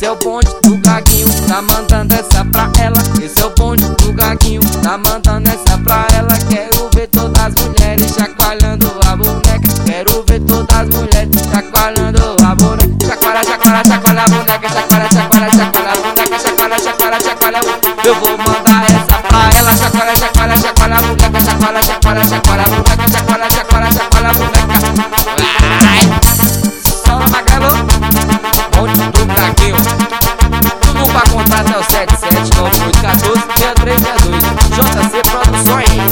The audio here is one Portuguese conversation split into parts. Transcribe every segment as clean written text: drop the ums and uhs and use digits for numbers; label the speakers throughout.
Speaker 1: é o bonde do Gaguinho, tá mandando essa pra ela. Esse é o bonde do Gaguinho, tá mandando essa pra ela. Quero ver todas as mulheres chacoalhando a boneca. Quero ver todas as mulheres chacoalhando a boneca. Chacoalha, chacoalha, chacoalha a boneca. Chacoalha, chacoalha, chacoalha a boneca. Chacoalha, chacoalha, chacoalha. Eu vou mandar essa pra ela. Chacoalha, chacoalha, chacoalha a boneca. Chacoalha, chacoalha, chacoalha a boneca. Chacoalha, chacoalha, chacoalha a boneca. Sola Magrelo, bonde do Gaguinho. Tudo pra contar até o 77914 6362. JC Produções.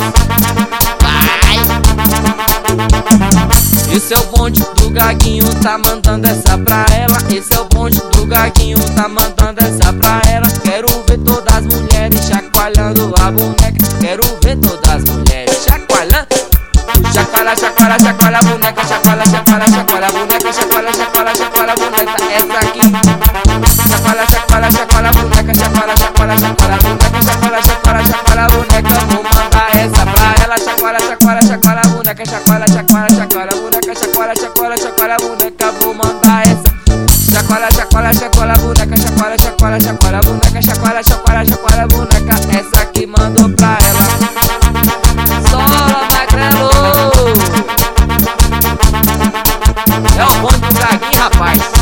Speaker 1: Esse é o bonde do Gaguinho, tá mandando essa pra ela. Esse é o bonde do Gaguinho, tá mandando essa pra ela. Quero ver todas as mulheres chacoalhando a boneca. Quero ver todas as mulheres chacoalhando. Chacoalha, chacoalha, chacoalha a boneca. Chacoalha, chacoalha, chacoalha a boneca. Chacoalha, chacoalha, chacoalha a boneca. Essa aqui. Chacoalha, chacoalha, chacoalha a boneca. Chacoalha, chacoalha, chacoalha a boneca. Chacoalha, chacoalha, chacoalha a boneca. Vou mandar essa pra ela. Chacoalha, chacoalha, chacoalha a boneca. Chacoalha, chacoalha, chacoalha a boneca. Chacoalha, chacoalha, chacoalha a boneca. Vou mandar essa. Chacoalha, chacoalha, chacoalha a boneca. Chacoalha, chacoalha, chacoalha a boneca. Chacoalha, chacoalha, chacoalha a boneca. Essa aqui mandou pra ela. Sola Magrelo. É o bonde do Gaguinho, rapaz.